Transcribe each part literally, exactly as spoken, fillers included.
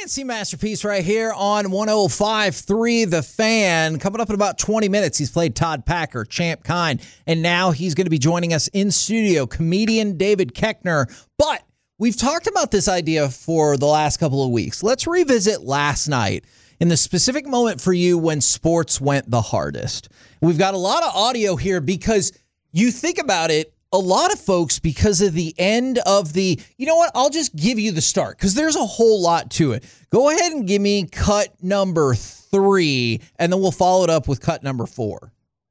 C Masterpiece right here on one oh five point three The Fan. Coming up in about twenty minutes, he's played Todd Packer, Champ Kind, and now he's going to be joining us in studio, comedian David Koechner. But we've talked about this idea for the last couple of weeks. Let's revisit last night in the specific moment for you when sports went the hardest. We've got a lot of audio here because you think about it, a lot of folks, because of the end of the, you know what, I'll just give you the start because there's a whole lot to it. Go ahead and give me cut number three, and then we'll follow it up with cut number four.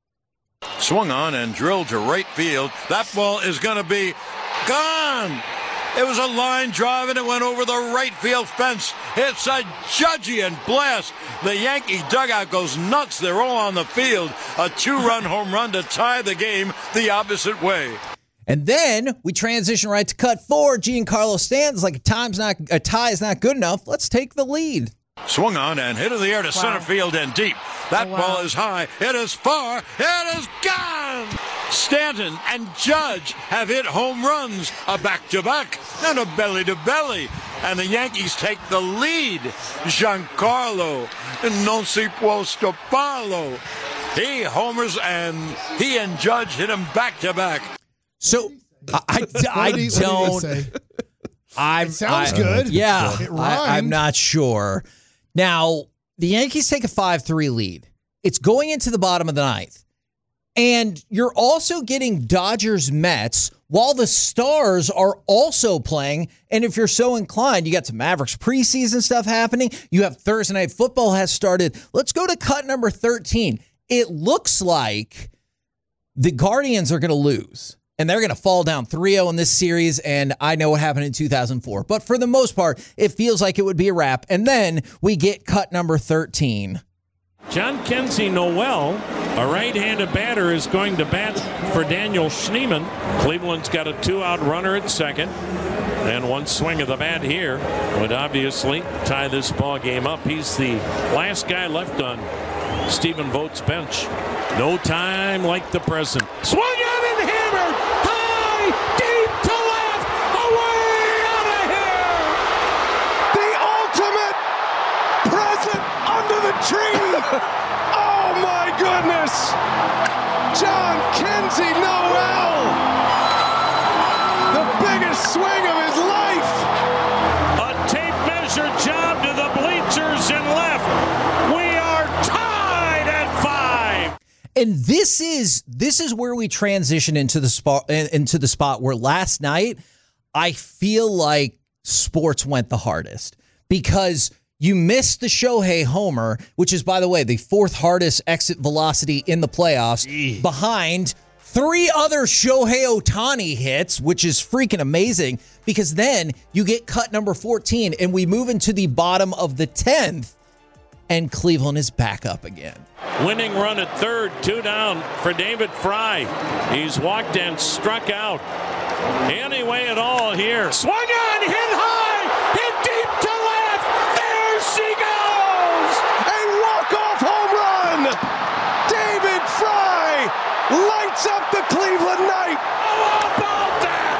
Swung on and drilled to right field. That ball is going to be gone. It was a line drive, and it went over the right field fence. It's a Judgian blast. The Yankee dugout goes nuts. They're all on the field. A two-run home run to tie the game the opposite way. And then we transition right to cut four. Giancarlo Stanton's like a, time's not, a tie is not good enough. Let's take the lead. Swung on and hit in the air to wow. center field and deep. That oh, wow. ball is high. It is far. It is gone. Stanton and Judge have hit home runs, a back-to-back and a belly-to-belly. And the Yankees take the lead. Giancarlo non si può stopparlo. He homers and he and Judge hit him back-to-back. So I, I, I do you, don't. It sounds I, good. Yeah, it I, I'm not sure. Now, the Yankees take a five three lead. It's going into the bottom of the ninth. And you're also getting Dodgers-Mets while the Stars are also playing. And if you're so inclined, you got some Mavericks preseason stuff happening. You have Thursday Night Football has started. Let's go to cut number thirteen. It looks like the Guardians are going to lose. And they're going to fall down three oh in this series, and I know what happened in two thousand four. But for the most part, it feels like it would be a wrap. And then we get cut number thirteen. Jhonkensy Noel, a right-handed batter, is going to bat for Daniel Schneemann. Cleveland's got a two-out runner at second. And one swing of the bat here would obviously tie this ball game up. He's the last guy left on Stephen Vogt's bench. No time like the present. Swung out and hammered high, deep to left, away out of here. The ultimate present under the tree. Oh my goodness. Jhonkensy Noel. The biggest swing of his life. A tape measure job to the bleachers and left. We are tied at five. And this is this is where we transition into the spot into the spot where last night I feel like sports went the hardest because you missed the Shohei homer, which is, by the way, the fourth hardest exit velocity in the playoffs, Gee. behind three other Shohei Ohtani hits, which is freaking amazing because then you get cut number fourteen and we move into the bottom of the tenth and Cleveland is back up again. Winning run at third, two down for David Fry. He's walked and struck out. Anyway at all here. Swung on, hit high, hit deep to left. There she goes. A walk-off home run. David Fry lights up the Cleveland night. How about that?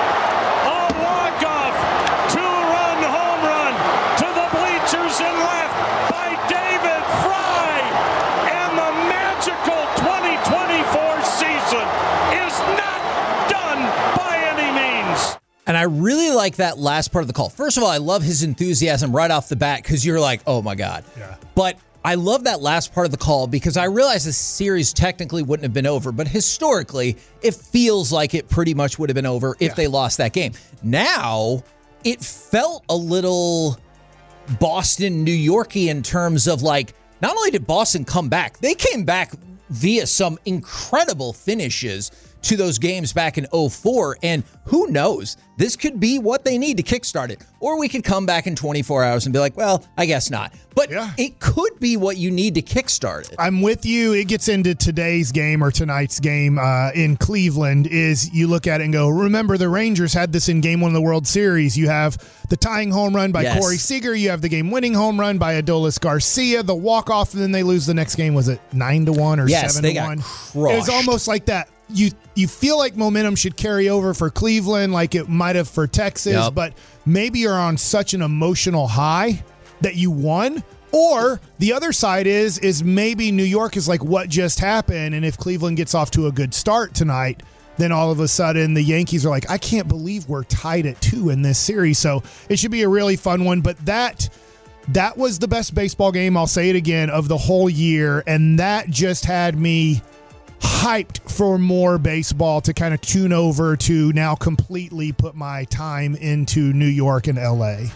A walk-off, two-run home run to the bleachers and left by David Fry. And the magical twenty twenty-four season is not done by any means. And I really like that last part of the call. First of all, I love his enthusiasm right off the bat because you're like, oh my God. Yeah. But I love that last part of the call because I realize the series technically wouldn't have been over, but historically, it feels like it pretty much would have been over if yeah. they lost that game. Now, it felt a little Boston, New York-y in terms of like, not only did Boston come back, they came back via some incredible finishes to those games back in oh four. And who knows, this could be what they need to kickstart it. Or we could come back in twenty-four hours and be like, well, I guess not. But yeah. it could be what you need to kickstart it. I'm with you. It gets into today's game or tonight's game uh, in Cleveland is you look at it and go, remember the Rangers had this in game one of the World Series. You have the tying home run by yes. Corey Seager. You have the game-winning home run by Adolis Garcia, the walk-off, and then they lose the next game. Was it nine to one or yes, seven to one? Crushed. It was almost like that. You you feel like momentum should carry over for Cleveland like it might have for Texas, yep. but maybe you're on such an emotional high that you won. Or the other side is is maybe New York is like, what just happened? And if Cleveland gets off to a good start tonight, then all of a sudden the Yankees are like, I can't believe we're tied at two in this series. So it should be a really fun one. But that that was the best baseball game, I'll say it again, of the whole year. And that just had me hyped for more baseball to kind of tune over to now completely put my time into New York and L A.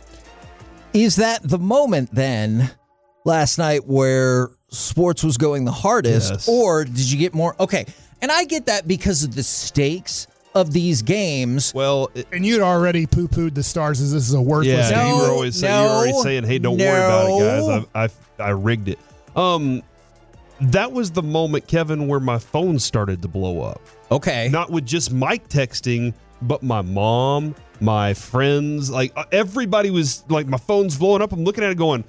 Is that the moment then last night where sports was going the hardest, yes. or did you get more? Okay, and I get that because of the stakes of these games. Well, it, and you'd already poo-pooed the Stars as this is a worthless yeah, game. you were always saying, no, you were already saying, "Hey, don't no. worry about it, guys. I, I I rigged it." Um, that was the moment, Kevin, where my phone started to blow up. Okay, Not with just Mike texting, but my mom, my friends, like everybody was like, my phone's blowing up. I'm looking at it going,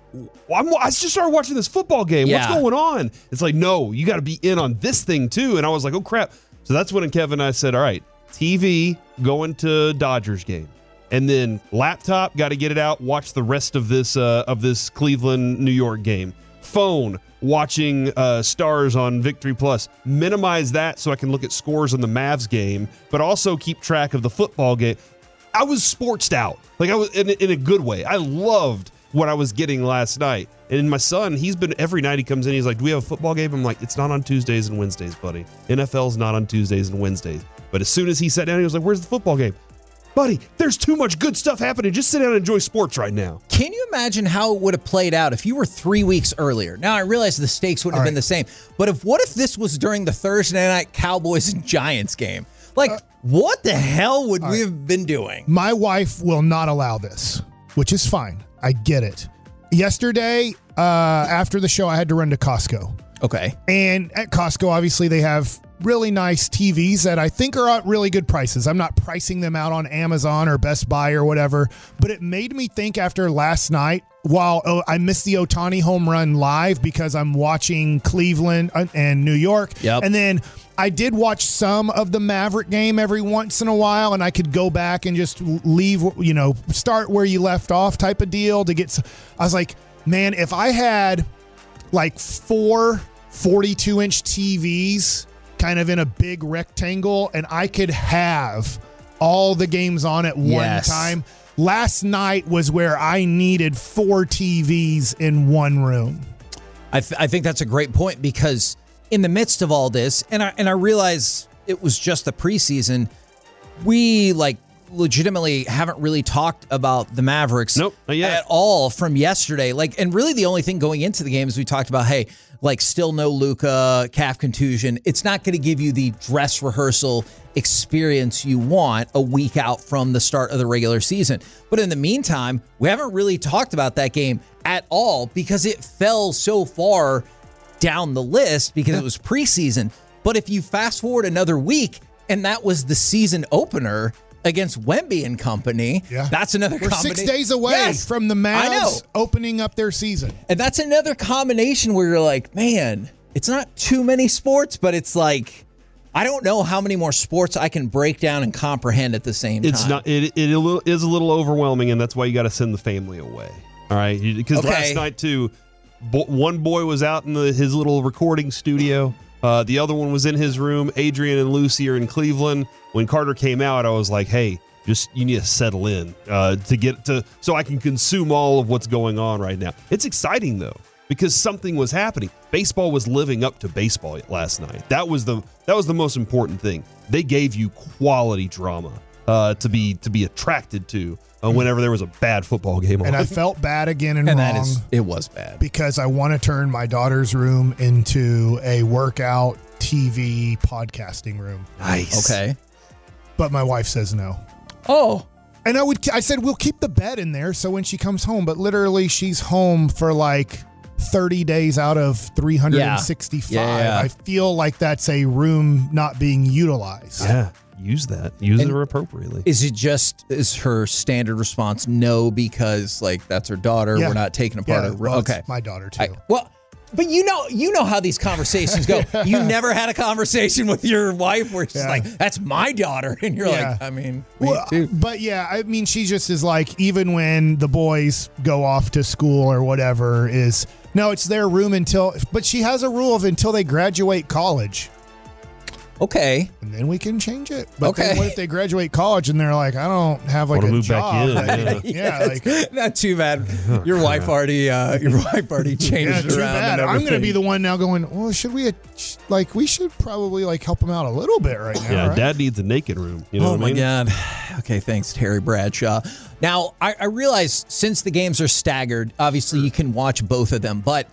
I'm, I just started watching this football game. Yeah. What's going on? It's like, no, you got to be in on this thing too. And I was like, oh crap. So that's when Kevin and I said, all right, T V, going to Dodgers game. And then laptop, got to get it out, watch the rest of this uh, of this Cleveland, New York game. Phone, watching uh, Stars on Victory Plus. Minimize that so I can look at scores in the Mavs game, but also keep track of the football game. I was sportsed out. Like I was in, in a good way. I loved what I was getting last night. And my son, he's been, every night he comes in, he's like, do we have a football game? I'm like, it's not on Tuesdays and Wednesdays, buddy. N F L's not on Tuesdays and Wednesdays. But as soon as he sat down, he was like, where's the football game? Buddy, there's too much good stuff happening. Just sit down and enjoy sports right now. Can you imagine how it would have played out if you were three weeks earlier? Now, I realize the stakes wouldn't have been the same, but if what if this was during the Thursday night Cowboys and Giants game? Like, uh, what the hell would we right. have been doing? My wife will not allow this, which is fine. I get it. Yesterday, uh, after the show, I had to run to Costco. Okay. And at Costco, obviously, they have really nice T Vs that I think are at really good prices. I'm not pricing them out on Amazon or Best Buy or whatever, but it made me think after last night, while oh, I missed the Ohtani home run live because I'm watching Cleveland and New York. Yep. And then I did watch some of the Maverick game every once in a while, and I could go back and just leave, you know, start where you left off type of deal to get. I was like, man, if I had like four forty-two inch T Vs kind of in a big rectangle and I could have all the games on at one yes. time. Last night was where I needed four T Vs in one room. I, th- I think that's a great point because in the midst of all this, and I, and I realize it was just the preseason, we like legitimately haven't really talked about the Mavericks nope, not yet. at all from yesterday. Like, and really the only thing going into the game is we talked about, hey, like still no Luka, calf contusion. It's not going to give you the dress rehearsal experience you want a week out from the start of the regular season. But in the meantime, we haven't really talked about that game at all because it fell so far down the list because it was preseason. But if you fast forward another week and that was the season opener against Wemby and company, yeah. that's another We're combination. six days away yes, from the Mavs opening up their season. And that's another combination where you're like, man, it's not too many sports, but it's like, I don't know how many more sports I can break down and comprehend at the same it's time. Not, it, it is a little overwhelming, and that's why you got to send the family away. All right? Because okay. last night, too, bo- one boy was out in the, his little recording studio. Uh, the other one was in his room. Adrian and Lucy are in Cleveland. When Carter came out, I was like, hey, just you need to settle in uh, to get to so I can consume all of what's going on right now. It's exciting, though, because something was happening. Baseball was living up to baseball last night. That was the that was the most important thing. They gave you quality drama uh, to be to be attracted to uh, whenever there was a bad football game on. And I felt bad again and, and wrong. that is, it was bad. Because I want to turn my daughter's room into a workout T V podcasting room. Nice. Okay. But my wife says no. Oh. And I would I said we'll keep the bed in there so when she comes home, but literally she's home for like thirty days out of three hundred sixty-five. Yeah. Yeah, yeah. I feel like that's a room not being utilized. Yeah, use that. Use And it appropriately. Is it just, is her standard response no because, like, that's her daughter? Yeah. We're not taking apart Yeah, her. well, it's Okay. my daughter too. I, well, But you know, you know how these conversations go. You never had a conversation with your wife where she's Yeah. like, "That's my daughter," and you're Yeah. like, "I mean, me Well, too." but yeah, I mean, she just is like, even when the boys go off to school or whatever, is no, it's their room until. But she has a rule of until they graduate college. Okay. And then we can change it. But Okay. then what if they graduate college and they're like, I don't have like Wanna a move back job. in, that- yeah. yeah, like, Not too bad. Your wife already, uh, your wife already changed yeah, it too around. bad. and I'm going to everything. be the one now going, well, should we, uh, sh- like, we should probably like help them out a little bit right now. Yeah, right? Dad needs a naked room. You know Oh what I my mean? God. Okay, thanks, Terry Bradshaw. Now, I, I realize since the games are staggered, obviously you can watch both of them, but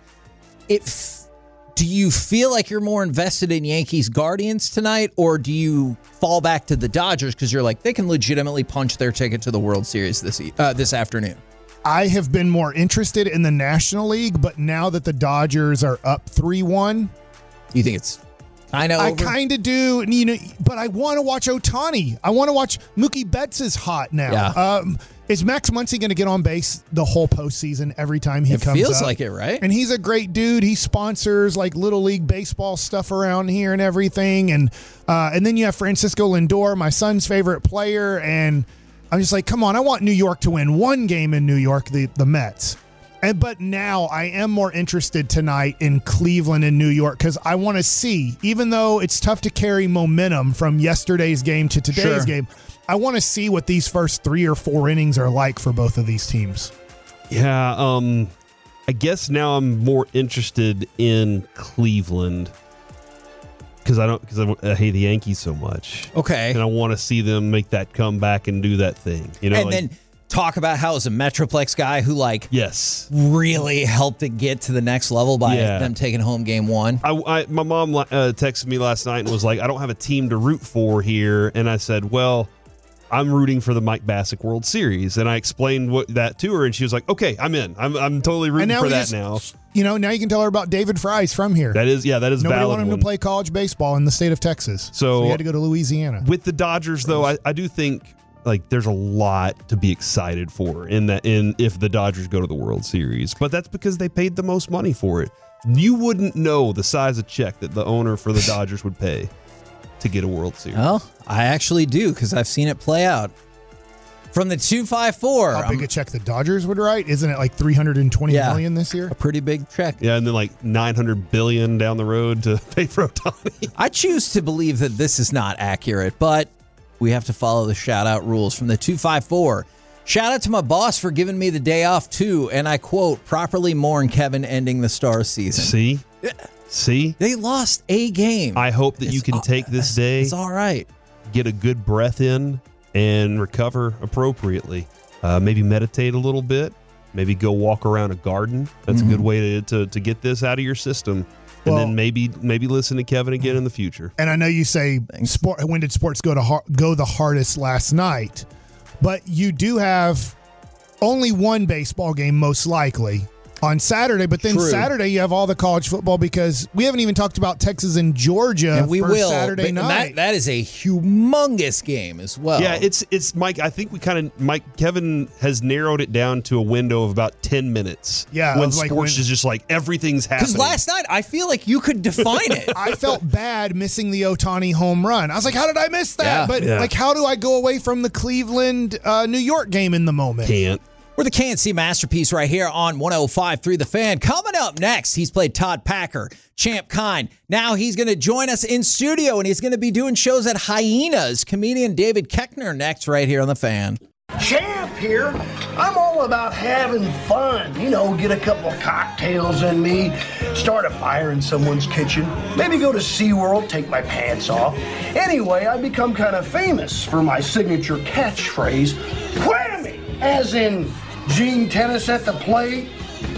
it. Do you feel like you're more invested in Yankees Guardians tonight, or do you fall back to the Dodgers because you're like, they can legitimately punch their ticket to the World Series this e- uh, this afternoon? I have been more interested in the National League, but now that the Dodgers are up three one, You think it's I know I kind of do, you know, but I want to watch Ohtani. I want to watch Mookie Betts is hot now. Yeah. Um, is Max Muncy going to get on base the whole postseason every time he It comes feels up? like it, right? And he's a great dude. He sponsors like Little League baseball stuff around here and everything. And uh, and then you have Francisco Lindor, my son's favorite player. And I'm just like, come on, I want New York to win one game in New York, the, the Mets. And but now I am more interested tonight in Cleveland and New York because I want to see, even though it's tough to carry momentum from yesterday's game to today's Sure. game, I want to see what these first three or four innings are like for both of these teams. Yeah, um, I guess now I'm more interested in Cleveland because I don't because I, I hate the Yankees so much, Okay. and I want to see them make that comeback and do that thing. You know, and like- then talk about how as a Metroplex guy who like yes, really helped it get to the next level by Yeah. them taking home game one. I, I my mom uh, texted me last night and was like, I don't have a team to root for here, and I said, well, I'm rooting for the Mike Bassick World Series, and I explained what that to her, and she was like, okay, I'm in. I'm I'm totally rooting for we that just- now. You know, now you can tell her about David Fry's from here. That is, yeah, that is Nobody valid wanted him one. to play college baseball in the state of Texas. So- he had to go to Louisiana. With the Dodgers, though, I, I do think like there's a lot to be excited for in that in if the Dodgers go to the World Series, but that's because they paid the most money for it. You wouldn't know the size of check that the owner for the Dodgers would pay to get a World Series. Well, I actually do because I've seen it play out. From the two five four, How big a check the Dodgers would write? Isn't it like three hundred twenty Yeah. million this year? a pretty big check. Yeah, and then like nine hundred billion down the road to pay for Ohtani. I choose to believe that this is not accurate, but we have to follow the shout out rules from the two five four. Shout out to my boss for giving me the day off too, and I quote, properly mourn Kevin ending the Stars season. See? See? They lost a game. I hope that you It's can all- take this it's- day, It's all right. get a good breath in, and recover appropriately. Uh, maybe meditate a little bit. Maybe go walk around a garden. That's Mm-hmm. a good way to, to to get this out of your system. And Well- then maybe maybe listen to Kevin again in the future. And I know you say sport. When did sports go to har- go the hardest last night? But you do have only one baseball game, most likely, on Saturday. But then True. Saturday you have all the college football because we haven't even talked about Texas and Georgia And we for will. Saturday but night. That, that is a humongous game as well. Yeah, it's it's Mike. I think we kind of Mike Kevin has narrowed it down to a window of about ten minutes. Yeah, when of like sports when- is just like everything's happening. because last night I feel like you could define it. I felt bad missing the Ohtani home run. I was like, how did I miss that? Yeah. but Yeah. like, how do I go away from the Cleveland, uh, New York game in the moment? Can't. We're the K N C Masterpiece right here on one oh five point three The Fan. Coming up next, he's played Todd Packer, Champ Kind. Now he's going to join us in studio, and he's going to be doing shows at Hyenas. Comedian David Keckner next right here on The Fan. Champ here. I'm all about having fun. You know, get a couple of cocktails in me, start a fire in someone's kitchen, maybe go to SeaWorld, take my pants off. Anyway, I become kind of famous for my signature catchphrase, whammy, as in Gene Tennis at the plate,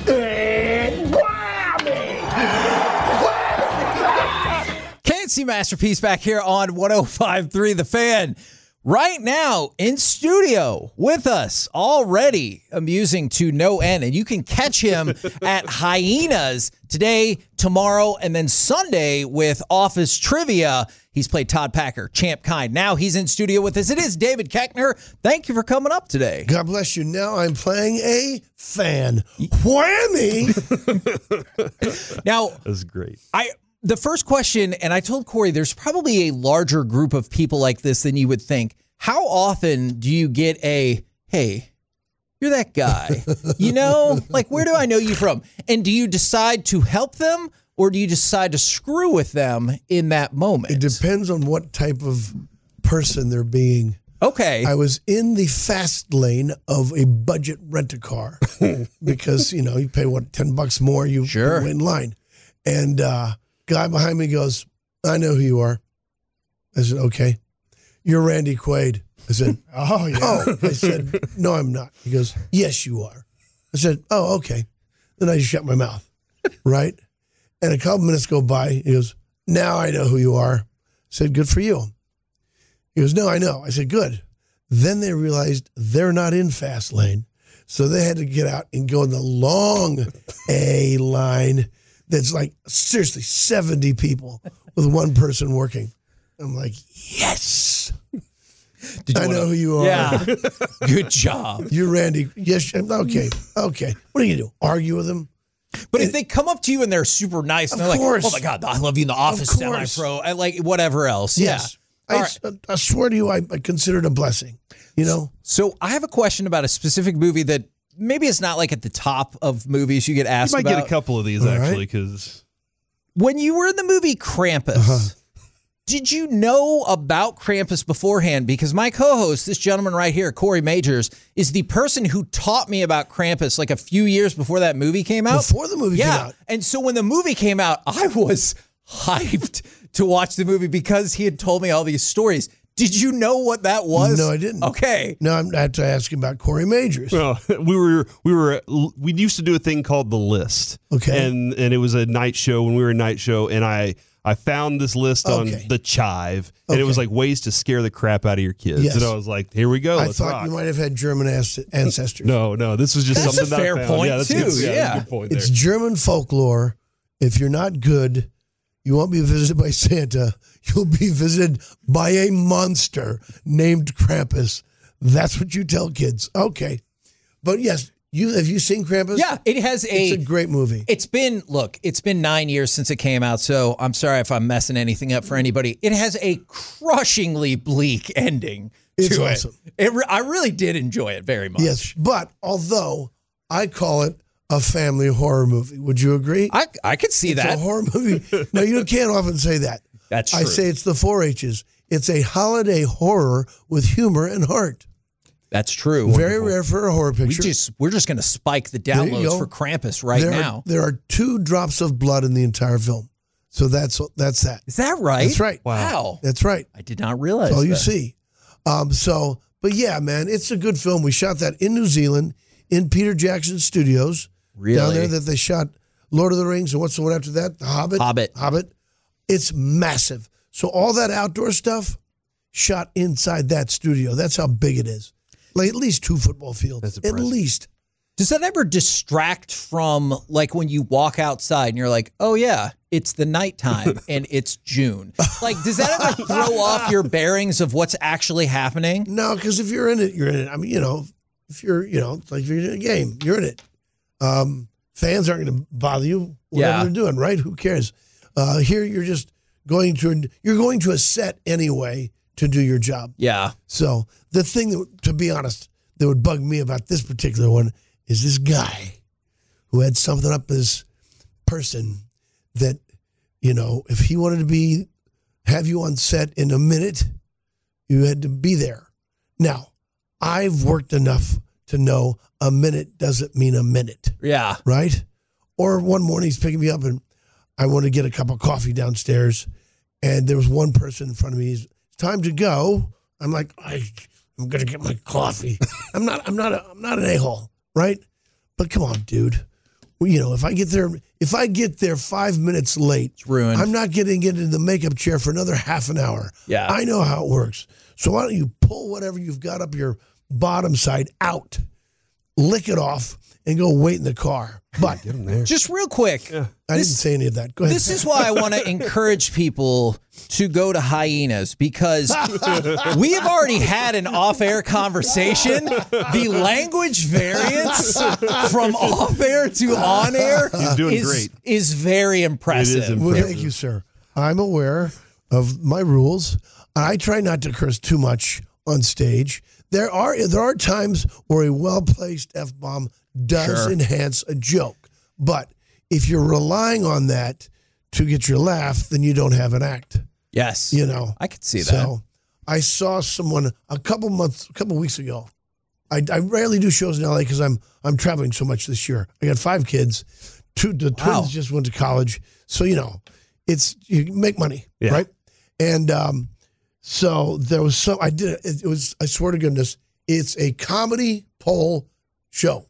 and whammy. K N C Masterpiece back here on one oh five point three The Fan. right now in studio with us, already amusing to no end. And you can catch him at Hyenas today, tomorrow, and then Sunday with Office Trivia. He's played Todd Packer, Champ Kind. Now he's in studio with us. It is David Koechner. Thank you for coming up today. God bless you. Now I'm playing a fan. Whammy! Now, that's great. I the first question, and I told Corey, there's probably a larger group of people like this than you would think. How often do you get a, hey, you're that guy, you know, like, where do I know you from? And do you decide to help them, or do you decide to screw with them in that moment? It depends on what type of person they're being. Okay. I was in the fast lane of a budget rent-a-car because, you know, you pay, what, ten bucks more, you sure. wait in line. And uh, guy behind me goes, I know who you are. I said, okay. You're Randy Quaid. I said, oh, yeah. Oh, I said, no, I'm not. He goes, yes, you are. I said, oh, okay. Then I just shut my mouth, right? And a couple minutes go by. He goes, now I know who you are. I said, good for you. He goes, no, I know. I said, good. Then they realized they're not in fast lane. So they had to get out and go in the long A line that's like, seriously, seventy people with one person working. I'm like, yes. Did you I wanna, know who you are. Yeah. Good job. You're Randy. Yes. Okay. Okay. What do you do? Argue with him? But if they come up to you and they're super nice, and they're course. like, oh my God, I love you in the office, semi-pro, I like whatever else. Yes. Yeah. I, right. I swear to you, I, I consider it a blessing, you know? So I have a question about a specific movie that maybe it's not like at the top of movies you get asked about. You might about. get a couple of these, All actually, right. because... When you were in the movie Krampus, uh-huh. did you know about Krampus beforehand? Because my co-host, this gentleman right here, Corey Majors, is the person who taught me about Krampus like a few years before that movie came out. Before the movie yeah. came out. And so when the movie came out, I was hyped to watch the movie because he had told me all these stories. Did you know what that was? No, I didn't. Okay. No, I'm I have to ask him about Corey Majors. Well, we were we were we used to do a thing called The List. Okay. And and it was a night show when we were a night show, and I I found this list on Okay. the Chive, and Okay. it was like ways to scare the crap out of your kids. Yes. And I was like, here we go. I Let's thought rock. you might have had German as- ancestors. No, no, this was just That's something a that fair I found. point, yeah, that's too, a good, yeah, that's a yeah. good point It's there. German folklore. If you're not good, you won't be visited by Santa. You'll be visited by a monster named Krampus. That's what you tell kids. Okay. But yes, you have you seen Krampus? Yeah, it has a... It's a great movie. It's been, look, it's been nine years since it came out, so I'm sorry if I'm messing anything up for anybody. It has a crushingly bleak ending to It's it. awesome. It re- I really did enjoy it very much. Yes, but although I call it a family horror movie, would you agree? I I could see It's that. a horror movie. No, you can't often say that. That's I true. say it's the four H's. It's a holiday horror with humor and heart. That's true. Very rare for a horror We picture. just we're just going to spike the you downloads go. for Krampus right there now. Are, there are two drops of blood in the entire film. So that's that's that. Is that right? That's right. Wow. That's right. I did not realize That's all you that. see. Um, so, but yeah, man, it's a good film. We shot that in New Zealand, in Peter Jackson Studios. Really? Down there that they shot Lord of the Rings, and what's the one after that? The Hobbit? Hobbit. Hobbit. It's massive. So all that outdoor stuff shot inside that studio. That's how big it is. Like at least two football fields. That's At impressive. least. Does that ever distract from like when you walk outside and you're like, oh yeah, it's the nighttime and it's June? Like, does that ever throw off your bearings of what's actually happening? No, because if you're in it, you're in it. I mean, you know, if you're, you know, it's like if you're in a game, you're in it. Um, fans aren't going to bother you, whatever Yeah. they're doing, right? Who cares? Uh, here, you're just going to, you're going to a set anyway to do your job. Yeah. So the thing that, to be honest, that would bug me about this particular one is this guy who had something up his person that, you know, if he wanted to be, have you on set in a minute, you had to be there. Now, I've worked enough to know a minute doesn't mean a minute, Yeah. right? Or one morning he's picking me up and I want to get a cup of coffee downstairs and there was one person in front of me. He's, time to go. I'm like, I, I'm gonna get my coffee. I'm not. I'm not. A, I'm not an a-hole, right? But come on, dude. Well, you know, if I get there, if I get there five minutes late, it's ruined. I'm not getting into the makeup chair for another half an hour. Yeah. I know how it works. So why don't you pull whatever you've got up your bottom side out, lick it off, and go wait in the car. But get them there. Just real quick. Yeah. I this, didn't say any of that. Go ahead. This is why I want to encourage people to go to Hyenas, because we have already had an off-air conversation. The language variance from off-air to on-air He's doing is, great. is very impressive. It is Well, impressive. thank you, sir. I'm aware of my rules. I try not to curse too much on stage. There are there are times where a well-placed F-bomb does Sure. enhance a joke. But if you're relying on that to get your laugh, then you don't have an act. Yes. You know. I could see that. So I saw someone a couple months, a couple weeks ago. I, I rarely do shows in L A because I'm I'm traveling so much this year. I got five kids. Two the Wow. twins just went to college, so you know, it's you make money, Yeah. right? And um, so there was some. I did it. It was. I swear to goodness, it's a comedy pole show.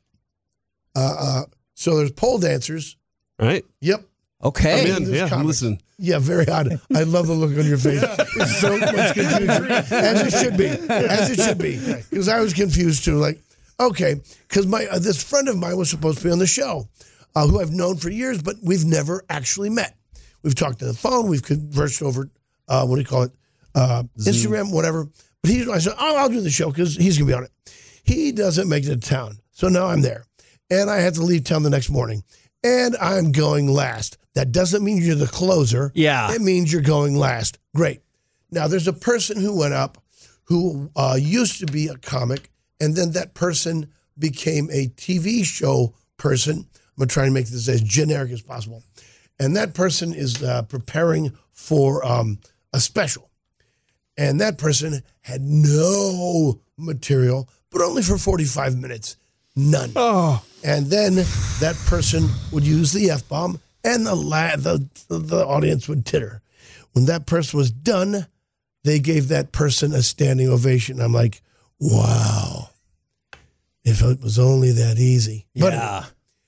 Uh, uh, so there's pole dancers. Right? Yep. Okay. I'm in. there's Yeah, I'm comics. listening. Yeah, very odd. I love the look on your face. It's so much confusion. As it should be. As it should be. Because I was confused too. Like, okay, because my uh, this friend of mine was supposed to be on the show, uh, who I've known for years, but we've never actually met. We've talked on the phone. We've conversed over, uh, what do you call it, uh, Instagram, whatever. But he, I said, oh, I'll do the show because he's going to be on it. He doesn't make it to town. So now I'm there. And I had to leave town the next morning. And I'm going last. That doesn't mean you're the closer. Yeah. It means you're going last. Great. Now, there's a person who went up who uh, used to be a comic, and then that person became a T V show person. I'm going to try and make this as generic as possible. And that person is uh, preparing for um, a special. And that person had no material, but only for forty-five minutes. None. Oh. And then that person would use the F-bomb, and the, la- the the audience would titter. When that person was done, they gave that person a standing ovation. I'm like, wow. If it was only that easy. But Yeah.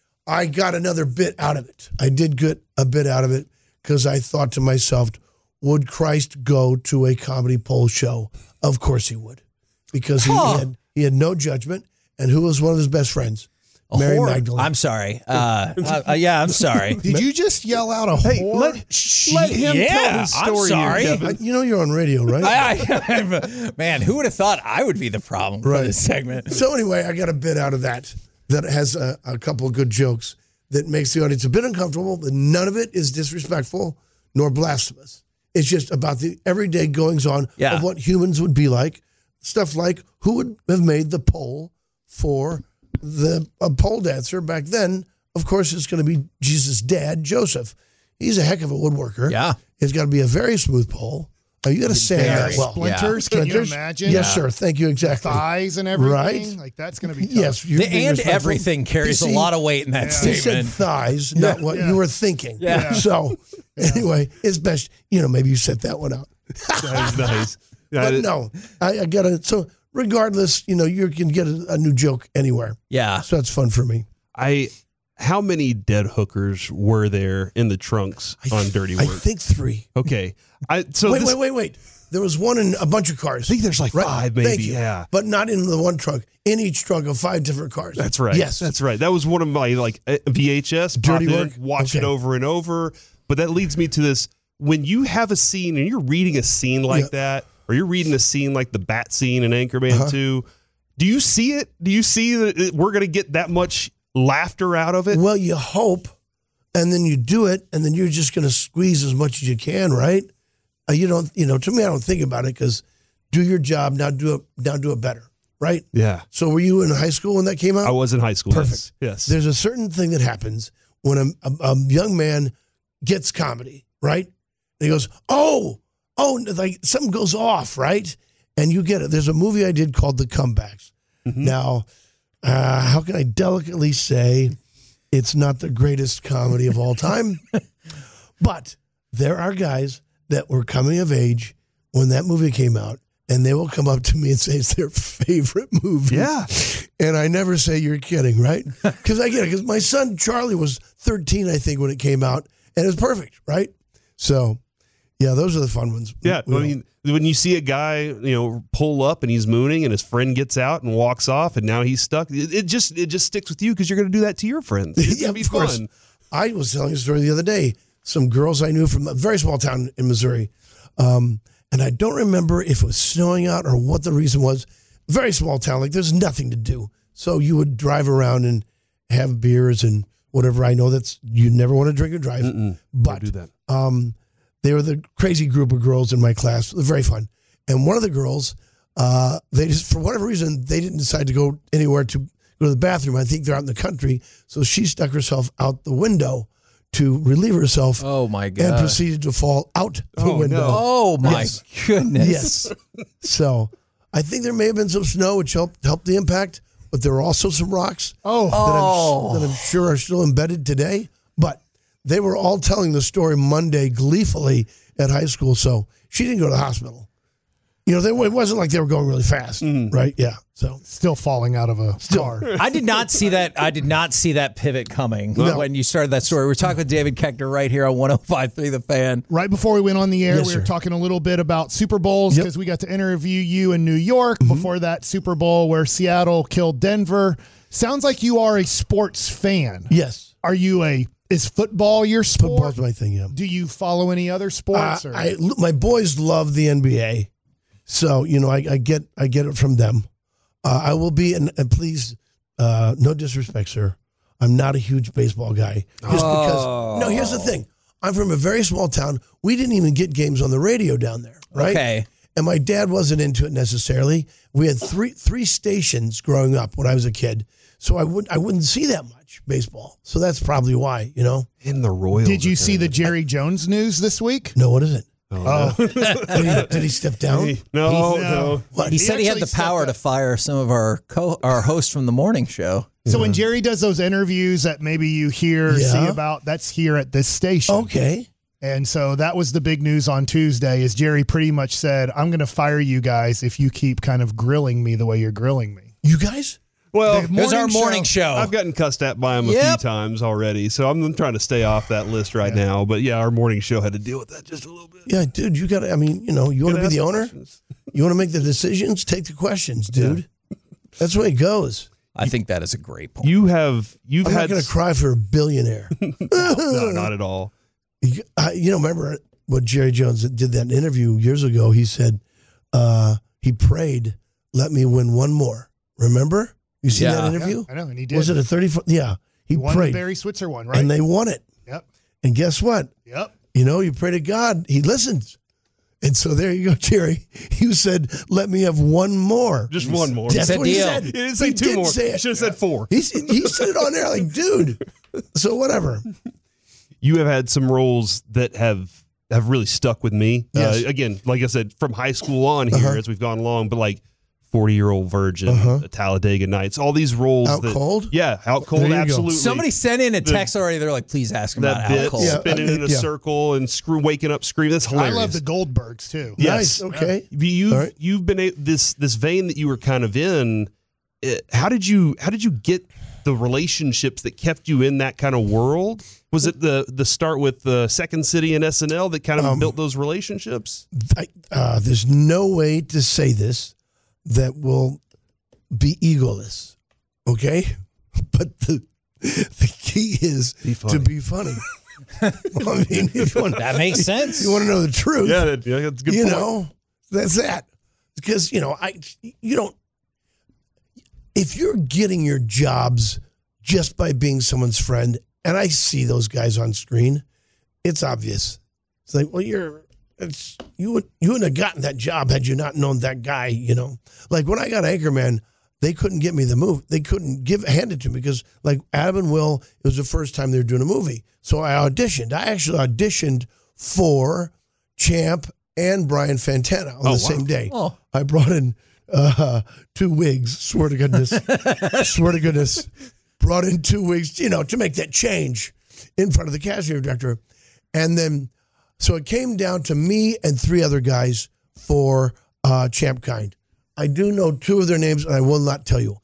I got another bit out of it. I did get a bit out of it because I thought to myself, would Christ go to a comedy pole show? Of course he would. Because he, Huh. had, he had no judgment. And who was one of his best friends? A Mary whore. Magdalene. I'm sorry. Uh, uh, uh, yeah, I'm sorry. Did you just yell out a Hey, whore? let, let him yeah, tell his I'm story sorry. here, Kevin. I- you know you're on radio, right? I, I, man, who would have thought I would be the problem for Right. this segment? So anyway, I got a bit out of that that has a, a couple of good jokes that makes the audience a bit uncomfortable, but none of it is disrespectful nor blasphemous. It's just about the everyday goings-on Yeah. of what humans would be like. Stuff like who would have made the pole for the a pole dancer back then. Of course, it's going to be Jesus' dad, Joseph. He's a heck of a woodworker. Yeah. It's got to be a very smooth pole. Uh, you got to sand Yeah, that well. splinters. Can you Splinters? imagine? Yes, sir. Thank you. Exactly. Thighs and everything. Right. Like that's going to be tough. Yes. you're The being and respectful. everything carries You see, a lot of weight in that Yeah. He said statement. thighs, not what Yeah. you were thinking. Yeah. So anyway, it's best, you know, maybe you set that one out. Nice, nice. Yeah, But it- no, I, I got to, so regardless, you know, you can get a, a new joke anywhere. Yeah. So that's fun for me. I. How many dead hookers were there in the trunks I on th- Dirty I Work? think three. Okay. I so wait, this, wait, wait, wait. There was one in a bunch of cars. I think there's like five, maybe. Thank you. Yeah. But not in the one trunk. In each trunk of five different cars. That's right. Yes. That's right. That was one of my like uh, V H S. Dirty pop in, Work? Watch it Okay. over and over. But that leads me to this: when you have a scene and you're reading a scene like Yeah. that, or you're reading a scene like the Bat scene in Anchorman Uh-huh. two, do you see it? Do you see that it- we're going to get that much laughter out of it? Well, you hope, and then you do it, and then you're just going to squeeze as much as you can, right? Uh, you don't, you know. To me, I don't think about it because do your job now. Do it now. Do it better, right? Yeah. So, were you in high school when that came out? I was in high school. Perfect. Yes. yes. There's a certain thing that happens when a, a, a young man gets comedy, right? And he goes, "Oh, oh," like something goes off, right? And you get it. There's a movie I did called The Comebacks. Mm-hmm. Now, uh, how can I delicately say it's not the greatest comedy of all time? But there are guys that were coming of age when that movie came out, and they will come up to me and say it's their favorite movie. Yeah. And I never say you're kidding, right? Because I get it. Because my son Charlie was thirteen, I think, when it came out, and it was perfect, right? So, yeah, those are the fun ones. Yeah, We I don't- mean, when you see a guy, you know, pull up and he's mooning, and his friend gets out and walks off, and now he's stuck. It, it just it just sticks with you because you're going to do that to your friends. It's yeah, going to be of course. fun. I was telling a story the other day. Some girls I knew from a very small town in Missouri, um, and I don't remember if it was snowing out or what the reason was. Very small town, like there's nothing to do. So you would drive around and have beers and whatever. I know that's you never want to drink or drive, Mm-mm, but don't do that. Um, they were the crazy group of girls in my class. It was very fun. And one of the girls, uh, they just for whatever reason they didn't decide to go anywhere to go to the bathroom. I think they're out in the country, so she stuck herself out the window to relieve herself. Oh my And god! proceeded to fall out the Oh, window. no. Oh my Yes. goodness! Yes. So I think there may have been some snow which helped help the impact, but there were also some rocks Oh, that, Oh. I'm, that I'm sure are still embedded today. But they were all telling the story Monday gleefully at high school. So she didn't go to the hospital. You know, they, it wasn't like they were going really fast, right? Yeah. So still falling out of a car. I did not see that. I did not see that pivot coming No. when you started that story. We're talking with David Keckner right here on one oh five point three The Fan. Right before we went on the air, Yes, we were sir. talking a little bit about Super Bowls Yep. because we got to interview you in New York Mm-hmm. before that Super Bowl where Seattle killed Denver. Sounds like you are a sports fan. yes, Are you a, is football your sport? football's my thing. Yeah. Do you follow any other sports? Uh, or? I, my boys love the N B A, so you know I, I get I get it from them. Uh, I will be, and, and please, uh, no disrespect, sir. I'm not a huge baseball guy. Just because. No, here's the thing. I'm from a very small town. We didn't even get games on the radio down there, right? Okay. And my dad wasn't into it necessarily. We had three three stations growing up when I was a kid, so I would I wouldn't see that much baseball. So that's probably why, you know. In the Royals. Did you are see the kinda- Jerry Jones news this week? No, what is it? Oh, Did he, did he step down? no, He's- no. What? He He said he had actually the power stepped to fire some of our co our hosts from the morning show. So when Jerry does those interviews that maybe you hear or Yeah. see about, that's here at this station. Okay. And so that was the big news on Tuesday is Jerry pretty much said, I'm going to fire you guys if you keep kind of grilling me the way you're grilling me. You guys? Well, The It was our morning morning show. I've gotten cussed at by him a Yep. few times already, so I'm trying to stay off that list right now. But yeah, our morning show had to deal with that just a little bit. Yeah, dude, you got to, I mean, you know, you want to be Gotta the ask owner? questions. You want to make the decisions? Take the questions, dude. That's the way it goes. I think that is a great point. You have you've I'm not had going to cry for a billionaire. no, not at all. You uh, you know, remember what Jerry Jones did that interview years ago? He said, uh, he prayed, let me win one more. Remember? You see Yeah. that interview? I know, and he did. Was it a thirty? Yeah. He He won prayed. the Barry Switzer one, right? And they won it. Yep. And guess what? Yep. You know, you pray to God, he listens. And so there you go, Jerry. You said, let me have one more. Just one more. That's said what he deal. said. He didn't say He two did more. say He it. should have said four. He, said- he said it on there like, dude. So whatever. You have had some roles that have have really stuck with me. Yes. Uh, again, like I said, from high school on here Uh-huh. as we've gone along, but like forty year old virgin, Uh-huh. Talladega Nights, all these roles. Out that, cold? Yeah, out cold, There you go. absolutely. Somebody sent in a text already. They're like, please ask him that about bit alcohol. Yeah. spinning in a Yeah. circle and screw waking up screaming. That's I hilarious. love the Goldbergs too. Yes. Nice. Okay. You've All right. you've been a, this this vein that you were kind of in. It, how did you how did you get the relationships that kept you in that kind of world? Was it the the start with the Second City and S N L that kind of Um, built those relationships? I, uh, there's no way to say this that will be egoless, okay? But the the key is Be funny. to be funny. I mean, if you want, That makes sense. you want to know the truth. Yeah, that, yeah, that's a good you point. know, that's that. Because you know, I you don't. If you're getting your jobs just by being someone's friend, and I see those guys on screen, it's obvious. It's like, well, you're, it's you would you wouldn't have gotten that job had you not known that guy. You know, like when I got Anchorman, they couldn't get me the move. They couldn't give hand it to me because, like Adam and Will, it was the first time they were doing a movie. So I auditioned. I actually auditioned for Champ and Brian Fantana on the same day. Oh. I brought in uh, two wigs. Swear to goodness. Swear to goodness. Brought in two wigs, you know, to make that change in front of the casting director. And then, so it came down to me and three other guys for uh, Champ Kind. I do know two of their names, and I will not tell you.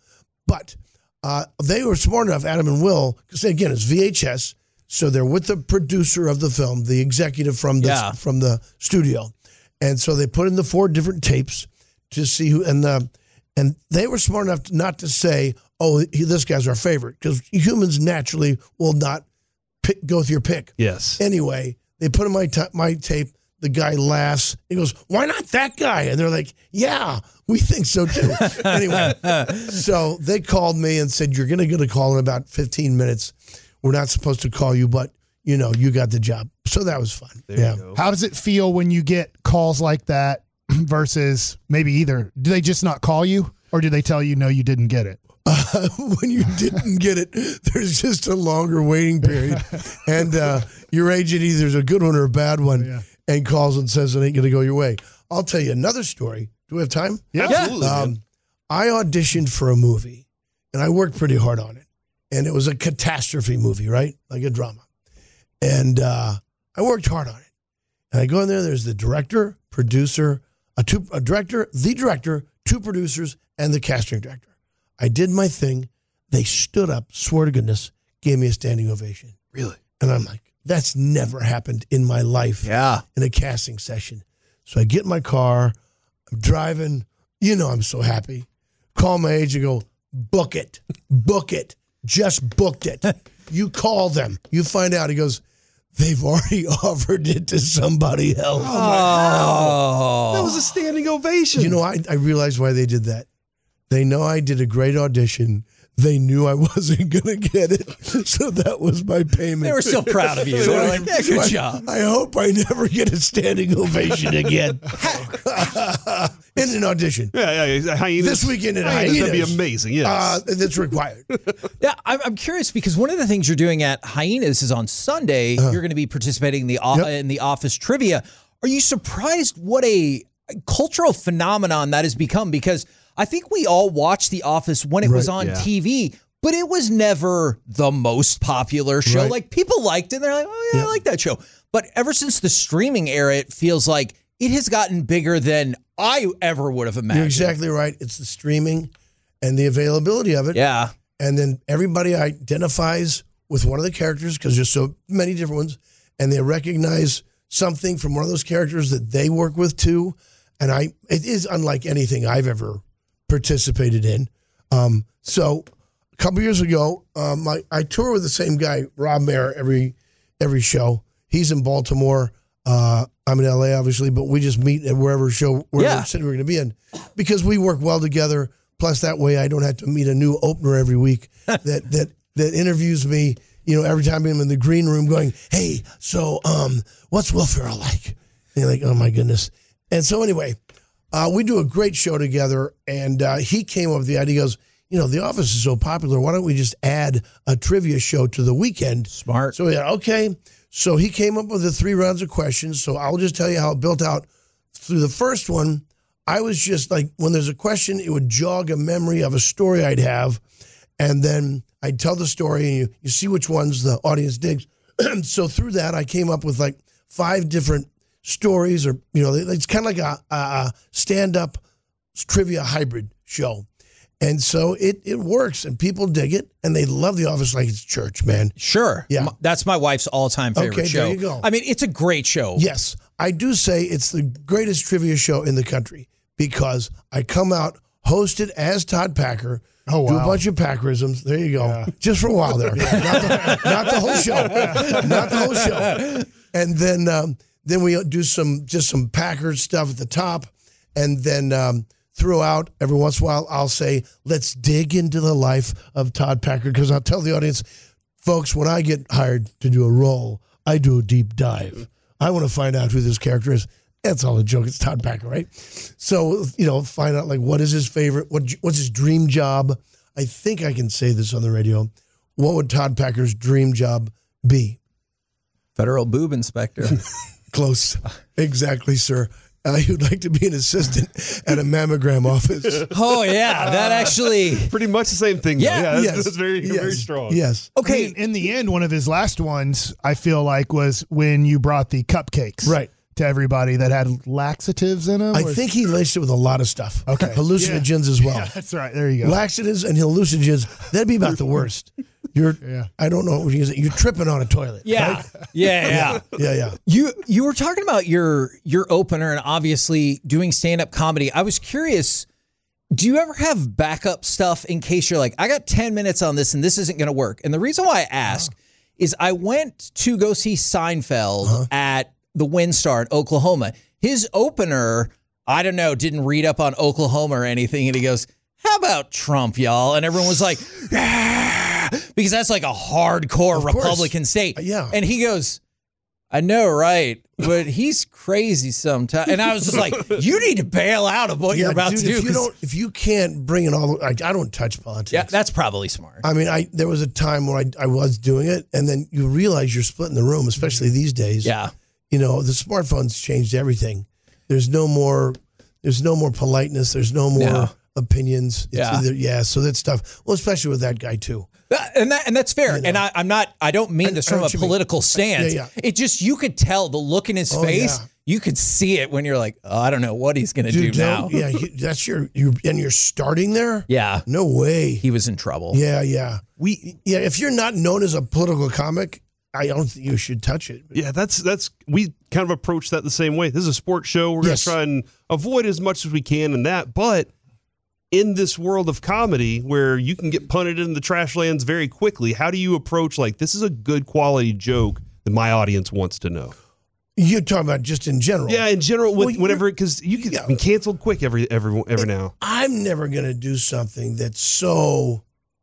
But uh, they were smart enough, Adam and Will, because again, it's V H S, so they're with the producer of the film, the executive from the Yeah. from the studio, and so they put in the four different tapes to see who, and the and they were smart enough to not to say, "Oh, he, this guy's our favorite," because humans naturally will not pick, go with your pick. Yes. Anyway, they put in my ta- my tape. The guy laughs. He goes, "Why not that guy?" And they're like, "Yeah, we think so too." Anyway, so they called me and said, "You're going to get a call in about fifteen minutes. We're not supposed to call you, but you know, you got the job." So that was fun. There yeah. you go. How does it feel when you get calls like that versus maybe either? Do they just not call you, or do they tell you no, you didn't get it? Uh, when you didn't get it, there's just a longer waiting period, and uh, your agent either is a good one or a bad one. Yeah. And calls and says it ain't going to go your way. I'll tell you another story. Do we have time? Yeah. Absolutely. man. Um, I auditioned for a movie, and I worked pretty hard on it. And it was a catastrophe movie, right? Like a drama. And uh, I worked hard on it. And I go in there, there's the director, producer, a, two, a director, the director, two producers, and the casting director. I did my thing. They stood up, swear to goodness, gave me a standing ovation. Really? And I'm like, that's never happened in my life Yeah. in a casting session. So I get in my car, I'm driving, you know I'm so happy. Call my agent, go, book it, book it, just booked it. You call them, you find out. He goes, they've already offered it to somebody else. Oh. That was a standing ovation. You know, I, I realized why they did that. They know I did a great audition. They knew I wasn't going to get it, so that was my payment. They were still proud of you. They were like, yeah, good I, job. I hope I never get a standing ovation again in an audition. Yeah, yeah, yeah. Hyenas. This weekend at Hyenas. That'd be Hyenas. amazing. Yes. Uh, that's required. Yeah, I'm, I'm curious because one of the things you're doing at Hyenas is on Sunday. You're going to be participating in the o- Yep. in the office trivia. Are you surprised what a cultural phenomenon that has become? Because I think we all watched The Office when it was Right, on yeah. T V, but it was never the most popular show. Right. Like people liked it. And they're like, oh yeah, Yeah. I like that show. But ever since the streaming era, it feels like it has gotten bigger than I ever would have imagined. You're exactly right. It's the streaming and the availability of it. Yeah. And then everybody identifies with one of the characters because there's so many different ones, and they recognize something from one of those characters that they work with too. And I, it is unlike anything I've ever participated in. Um, so a couple years ago, um, I, I tour with the same guy, Rob Mayer, every every show. He's in Baltimore. Uh, I'm in L A, obviously, but we just meet at wherever show, wherever Yeah. city we're going to be in, because we work well together. Plus, that way, I don't have to meet a new opener every week that that that interviews me. You know, every time I'm in the green room, going, "Hey, so um, what's Will Ferrell like?" And you're like, "Oh my goodness!" And so anyway, uh, we do a great show together, and uh, he came up with the idea. He goes, "You know, The Office is so popular. Why don't we just add a trivia show to the weekend?" Smart. So we had, okay. So he came up with the three rounds of questions. So I'll just tell you how it built out. Through the first one, I was just like, when there's a question, it would jog a memory of a story I'd have. And then I'd tell the story, and you, you see which ones the audience digs. So through that, I came up with like five different stories, or, you know, it's kind of like a, a stand-up trivia hybrid show. And so it it works, and people dig it, and they love The Office like it's church, man. Sure. Yeah. M- That's my wife's all-time favorite Okay, show. there you go. I mean, it's a great show. Yes, I do say it's the greatest trivia show in the country because I come out hosted as Todd Packer, Oh, do a wow. bunch of Packerisms. There you go. Just for a while there. not, the, not the whole show. Not the whole show. And then um, then we do some just some Packers stuff at the top, and then um, throughout, every once in a while, I'll say, let's dig into the life of Todd Packer, because I'll tell the audience, folks, when I get hired to do a role, I do a deep dive. I want to find out who this character is. That's all a joke. It's Todd Packer, right? So, you know, find out, like, what is his favorite, what what's his dream job? I think I can say this on the radio. What would Todd Packer's dream job be? Federal boob inspector. Close. Exactly, sir. Uh, you'd like to be an assistant at a mammogram office. Oh, yeah. That actually. Pretty much the same thing. though. Yeah. yeah that's, Yes. that's very, Yes. very strong. Yes. Okay. I mean, in the end, one of his last ones, I feel like, was when you brought the cupcakes Right. to everybody that had laxatives in them? I think he laced it with a lot of stuff. Okay. Hallucinogens yeah. as well. Yeah, that's right. There you go. Laxatives and hallucinogens, that'd be about the worst. You're, yeah. I don't know what you You're tripping on a toilet. Yeah. Right? yeah, yeah, yeah, yeah. You you were talking about your your opener and obviously doing stand up comedy. I was curious. Do you ever have backup stuff in case you're like, I got ten minutes on this and this isn't going to work? And the reason why I ask oh. is I went to go see Seinfeld uh-huh. at the WinStar in Oklahoma. His opener, I don't know, didn't read up on Oklahoma or anything. And he goes, how about Trump, y'all? And everyone was like, yeah, because that's like a hardcore Republican state. Uh, yeah. And he goes, I know, right? But he's crazy sometimes. And I was just like, you need to bail out of what yeah, you're about dude, to do. If you, don't, if you can't bring it all, I, I don't touch politics. Yeah, that's probably smart. I mean, I there was a time when I, I was doing it, and then you realize you're splitting the room, especially these days. Yeah. You know, the smartphones changed everything. There's no more, there's no more politeness. There's no more no. opinions. It's yeah. Either, yeah. So that stuff, well, especially with that guy too. That, and that and that's fair. You know? And I, I'm not. I don't mean this from a political stance. Yeah, yeah. It just you could tell the look in his oh, face. Yeah. You could see it when you're like, oh, I don't know what he's going to do now. Yeah, that's your you and you're starting there. Yeah, no way. He was in trouble. Yeah, yeah. We yeah. If you're not known as a political comic, I don't think you should touch it. Yeah, that's that's we kind of approach that the same way. This is a sports show. We're yes. going to try and avoid as much as we can in that, but. In this world of comedy where you can get punted in the trash lands very quickly, how do you approach like this is a good quality joke that my audience wants to know? You're talking about just in general. Yeah, in general, with well, whatever, because you can yeah. be canceled quick every every every now. I'm never going to do something that's so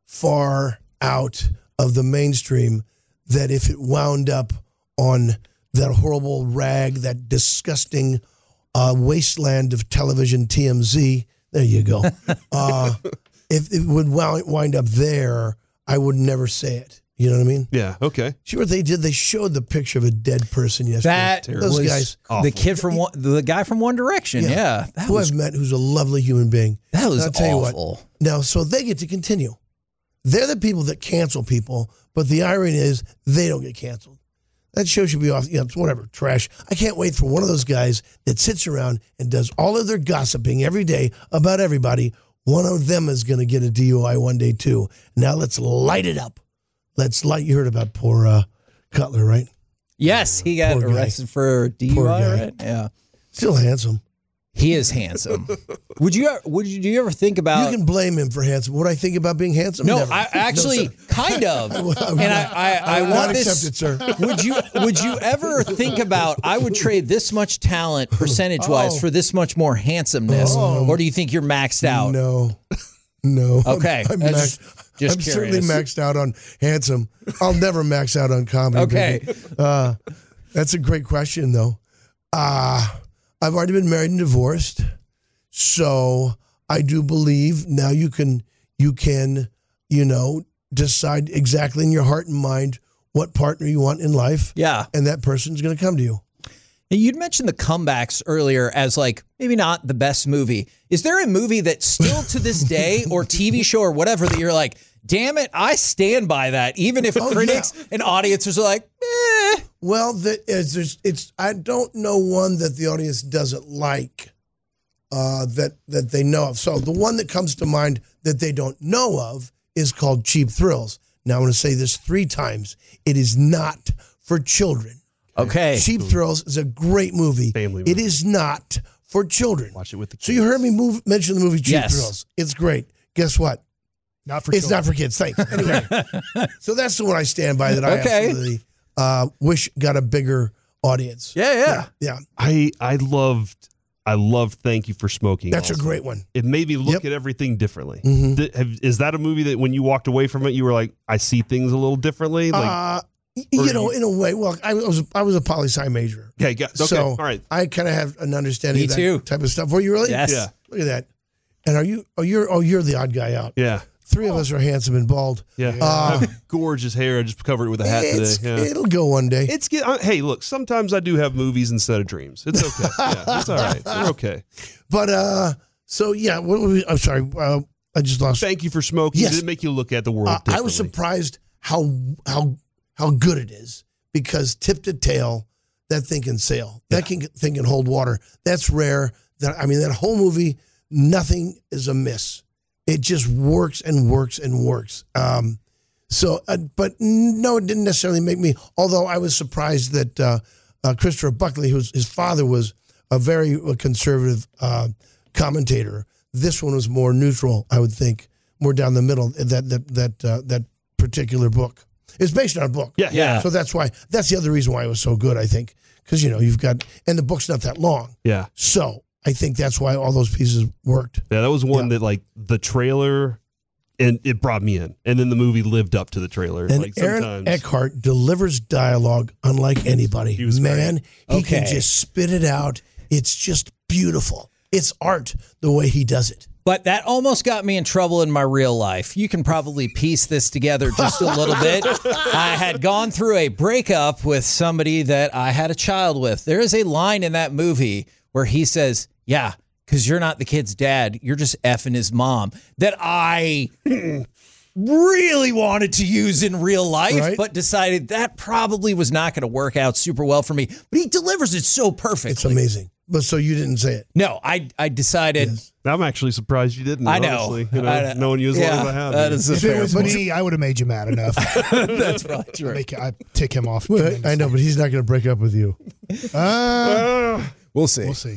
far out of the mainstream that if it wound up on that horrible rag, that disgusting uh, wasteland of television T M Z. There you go. Uh, if it would wind up there, I would never say it. You know what I mean? Yeah. Okay. See what they did? They showed the picture of a dead person yesterday. That Those was guys, awful. The kid from one, the guy from One Direction. Yeah, yeah that who was, I've met, who's a lovely human being. That was I'll tell awful. You what, now, so they get to continue. They're the people that cancel people, but the irony is they don't get canceled. That show should be off, you know, whatever, trash. I can't wait for one of those guys that sits around and does all of their gossiping every day about everybody. One of them is going to get a D U I one day, too. Now let's light it up. Let's light. You heard about poor uh, Cutler, right? Yes, he got poor arrested guy. for D U I, right? Yeah. Still handsome. He is handsome. Would you would you do you ever think about? You can blame him for handsome. Would I think about being handsome? No, Never. I actually no, kind of. I, I, and I I, I, I want not this. Accepted, sir. Would you would you ever think about? I would trade this much talent percentage wise oh. for this much more handsomeness, oh. or do you think you're maxed out? No, no. Okay, I'm, I'm, max, just I'm curious. certainly maxed out on handsome. I'll never max out on comedy. Okay, uh, that's a great question though. Uh, I've already been married and divorced. So I do believe now you can, you can, you know, decide exactly in your heart and mind what partner you want in life. Yeah. And that person's going to come to you. Now, you'd mentioned the Comebacks earlier as like maybe not the best movie. Is there a movie that still to this day or T V show or whatever that you're like, damn it, I stand by that, even if oh, critics yeah. and audiences are like, eh. Well, the, it's, it's I don't know one that the audience doesn't like. Uh, that that they know of. So the one that comes to mind that they don't know of is called Cheap Thrills. Now I'm going to say this three times. It is not for children. Okay. Cheap Thrills is a great movie. Family movie. It is not for children. Watch it with the kids. So you heard me move, mention the movie Cheap yes. Thrills. It's great. Guess what? Not for It's children. not for kids. Thanks. Anyway, so that's the one I stand by that I okay. absolutely uh, wish got a bigger audience. Yeah, yeah. Yeah. yeah. I I loved I love Thank You for Smoking. That's also. a great one. It made me look Yep. at everything differently. Mhm. Th- have, is that a movie that when you walked away from it, you were like, I see things a little differently? Like, Uh, y- you know, in a way, well, I was I was a poli sci major. okay, got, okay, So all right. I kind of have an understanding Me of that too. type of stuff. Were you really? Yes. Yeah. Look at that. And are you? Oh, you're. Oh, you're the odd guy out. Yeah. Three of us are handsome and bald. Yeah. Uh, Gorgeous hair. I just covered it with a hat it's, today. Yeah. It'll go one day. It's get. Uh, hey, look. Sometimes I do have movies instead of dreams. It's okay. Yeah, it's all right. We're okay. But uh, so yeah. What were we, I'm sorry. Uh, I just lost. Thank You for Smoking. Yes. Did it make you look at the world Uh, differently? I was surprised how how how good it is because tip to tail, that thing can sail. That yeah. can, thing can hold water. That's rare. That I mean, that whole movie, nothing is amiss. It just works and works and works. Um, so, uh, but no, it didn't necessarily make me. Although I was surprised that uh, uh, Christopher Buckley, who's his father was a very conservative uh, commentator. This one was more neutral, I would think, more down the middle. That that that uh, that particular book. It's based on a book. Yeah, yeah. So that's why, that's the other reason why it was so good, I think. Because, you know, you've got, and the book's not that long. Yeah. So I think that's why all those pieces worked. Yeah, that was one yeah. that, like, the trailer, and it brought me in. And then the movie lived up to the trailer. And like, Aaron sometimes. Eckhart delivers dialogue unlike anybody. He was Man, great. he Okay. can just spit it out. It's just beautiful. It's art the way he does it. But that almost got me in trouble in my real life. You can probably piece this together just a little bit. I had gone through a breakup with somebody that I had a child with. There is a line in that movie where he says, yeah, because you're not the kid's dad. You're just effing his mom. That I really wanted to use in real life, Right. but decided that probably was not going to work out super well for me. But he delivers it so perfectly. It's amazing. But so you didn't say it. No, I I decided... Yes. I'm actually surprised you didn't. I know. Honestly. You know, I know. knowing you as Yeah, long as I have. that you. is a If fair it was point. me, I would have made you mad enough. That's probably true. Make, I tick him off. Well, I tremendously. know, but he's not going to break up with you. Uh, We'll see. we'll see.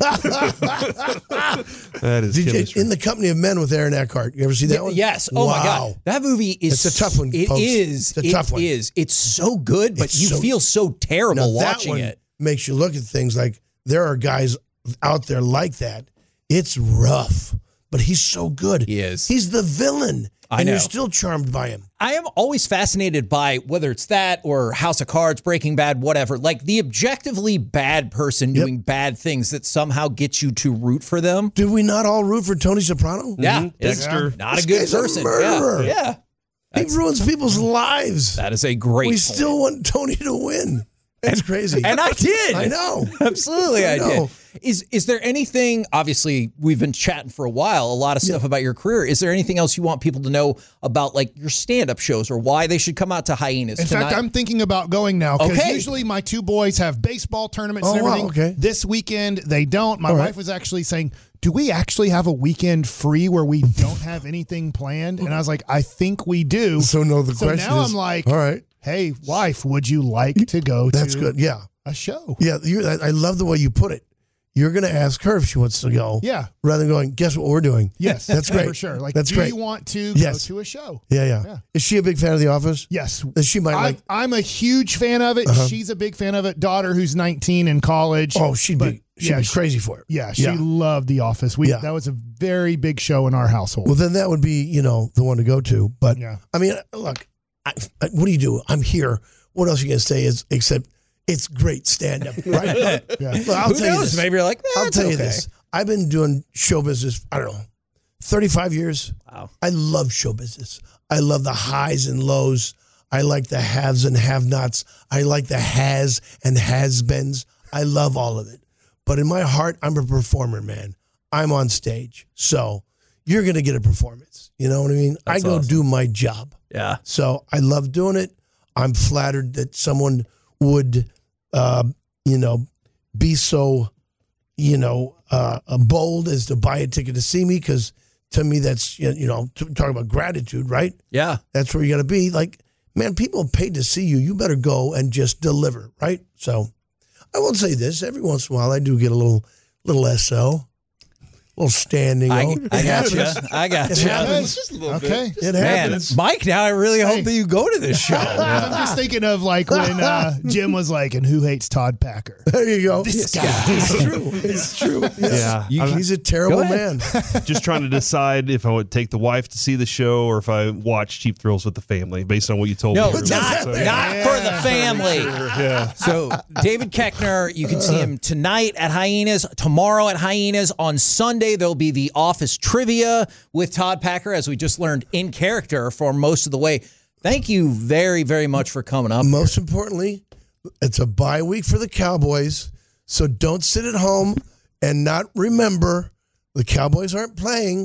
That is Did you, chemistry. In the Company of Men with Aaron Eckhart. You ever see that one? Yes. Oh my Wow. God. That movie is. It's a tough one, It folks. is. It's a tough It one. is. It's so good, but It's you so- feel so terrible Now, that watching one it. makes you look at things like there are guys out there like that. It's rough, but he's so good. He is. He's the villain, I and know. you're still charmed by him. I am always fascinated by whether it's that or House of Cards, Breaking Bad, whatever. Like the objectively bad person Yep. doing bad things that somehow get you to root for them. Did we not all root for Tony Soprano? Yeah. Mhm. It's Dexter. not This a good guy's a person. murderer. Yeah. Yeah. He That's- ruins people's lives. That is a great we point. still want Tony to win. It's crazy. And I did. I know. Absolutely, I, I know. did. Is is there anything? Obviously, we've been chatting for a while. A lot of stuff Yeah. about your career. Is there anything else you want people to know about, like your stand-up shows, or why they should come out to Hyenas? In tonight? fact, I'm thinking about going now because Okay. usually my two boys have baseball tournaments and Oh, wow, everything. okay. This weekend they don't. My All wife right. was actually saying, "Do we actually have a weekend free where we don't have anything planned?" And I was like, "I think we do." So no, the So question now is, I'm like, all right, "Hey, wife, would you like to go that's to good. Yeah, a show?" yeah. You, I, I love the way you put it. You're going to ask her if she wants to go. Yeah. Rather than going, guess what we're doing? Yes, That's great. for sure. Like, That's do great. you want to Yes. go to a show? Yeah, yeah, Yeah. Is she a big fan of The Office? Yes. Then she might I'm, like. I'm a huge fan of it. Uh-huh. She's a big fan of it. Daughter who's nineteen in college. Oh, she'd But, be. She'd yeah, be she- crazy for it. Yeah, she Yeah. loved The Office. We Yeah. That was a very big show in our household. Well, then that would be, you know, the one to go to. But Yeah. I mean, look, I, I, what do you do? I'm here. What else are you going to say? Is except it's great stand up, right? Yeah. Well, I'll Who tell you knows? this. Maybe you're like, eh, I'll it's tell you okay. this. I've been doing show business, I don't know, thirty-five years. Wow. I love show business. I love the highs and lows. I like the haves and have-nots. I like the has and has-beens. I love all of it. But in my heart, I'm a performer, man. I'm on stage. So you're going to get a performance. You know what I mean? That's I go awesome. do my job. Yeah. So I love doing it. I'm flattered that someone would, uh, you know, be so, you know, uh, bold as to buy a ticket to see me, because to me that's, you know, t- talking about gratitude, right? Yeah. That's where you got to be. Like, man, people paid to see you. You better go and just deliver, right? So I will say this: every once in a while, I do get a little, little S O. little standing. I, O. I It got you. happens. I got It you. happens. Just a little Okay. It Man, happens. Mike, now I really hope Hey. that you go to this show. I'm just thinking of like when uh, Jim was like, "And who hates Todd Packer?" There you go. This guy. It's true. It's true. Yeah. You- I'm he's a terrible Go ahead. man. just trying to decide if I would take the wife to see the show or if I watch Cheap Thrills with the family, based on what you told No, me. not, earlier. So, not for the family. yeah. So David Koechner, you can see him tonight at Hyenas, tomorrow at Hyenas. On Sunday, there'll be the Office Trivia with Todd Packer, as we just learned, in character for most of the way. Thank you very, very much for coming up. Most importantly, it's a bye week for the Cowboys, so don't sit at home and not remember the Cowboys aren't playing.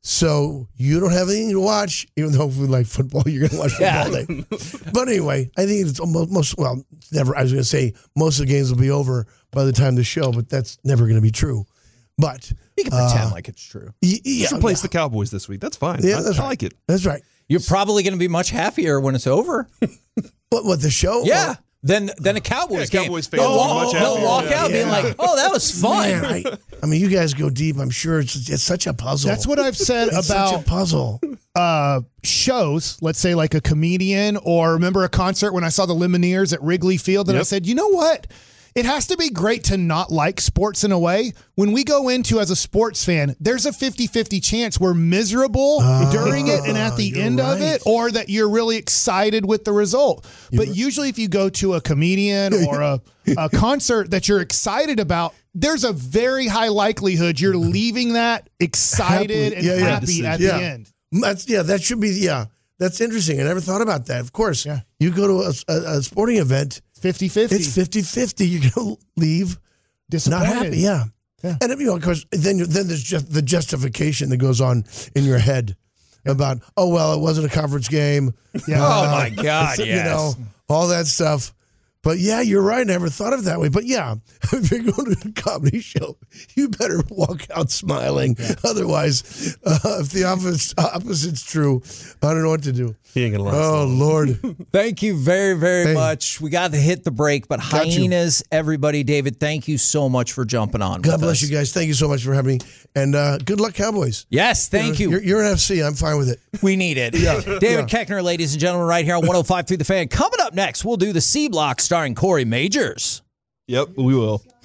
So you don't have anything to watch, even though if we like football, you're going to watch football Yeah. day. But anyway, I think it's almost, most, well, it's never, I was going to say most of the games will be over by the time of the show, but that's never going to be true. But You can pretend uh, like it's true. y- You yeah, should replace yeah. the Cowboys this week. That's fine. Yeah, I, that's I right. like it. That's right. You're probably going to be much happier when it's over. What, what the show? Yeah. Or- Then then a Cowboys Yeah, game. Cowboys fans They'll will be walk, much they'll happier. walk Yeah. out being Yeah. like, oh, that was fun. Man, I, I mean, you guys go deep. I'm sure it's it's such a puzzle. That's what I've said It's about such a puzzle. uh, shows, let's say like a comedian, or remember a concert when I saw the Lumineers at Wrigley Field, and I Yep. said, you know what? It has to be great to not like sports in a way. When we go into as a sports fan, there's a fifty-fifty chance we're miserable during it and at the you're end of right. it, or that you're really excited with the result. But usually if you go to a comedian or a, a concert that you're excited about, there's a very high likelihood you're leaving that excited Happily. and Yeah, yeah. happy at Yeah. the end. That's yeah. That should be yeah. That's interesting. I never thought about that. Of course, Yeah. you go to a, a, a sporting event. fifty-fifty. It's fifty-fifty. You're going to leave not Disappointed. happy. Yeah. Yeah. And, you know, of course, then, you- then there's just the justification that goes on in your head about, oh, well, it wasn't a conference game. Yeah. Oh, my God, You yes. know, all that stuff. But yeah, you're right. I never thought of it that way. But yeah, if you're going to a comedy show, you better walk out smiling. Otherwise, uh, if the opposite, opposite's true, I don't know what to do. He ain't gonna last Oh, long. Lord. Thank you very, very Hey. much. We got to hit the break, but Got you. hyenas, everybody, David, thank you so much for jumping on. God with bless us. you guys. Thank you so much for having me. And uh, good luck, Cowboys. Yes, thank you. You're, you're an F C. I'm fine with it. We need it. David Keckner, ladies and gentlemen, right here on one oh five point three The Fan. Coming up next, we'll do the C Block starring Corey Majors. Yep, we will.